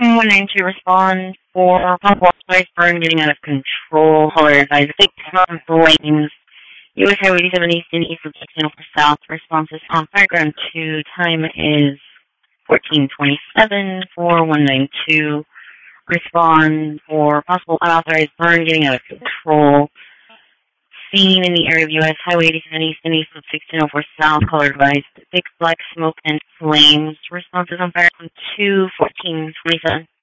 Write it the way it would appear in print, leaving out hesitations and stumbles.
Wanting to respond for possible ice burn getting out of control. Caller advised 6 flames. US Highway 87 East and East of Channel for South. Responses on Fireground 2. Time is 14:27 for 192. Respond for possible unauthorized burn getting out of control. Seen in the area of US Highway 87 East and East of 1604 South. Caller advised thick black smoke and flames. Responses on Fireground 2. 14:27.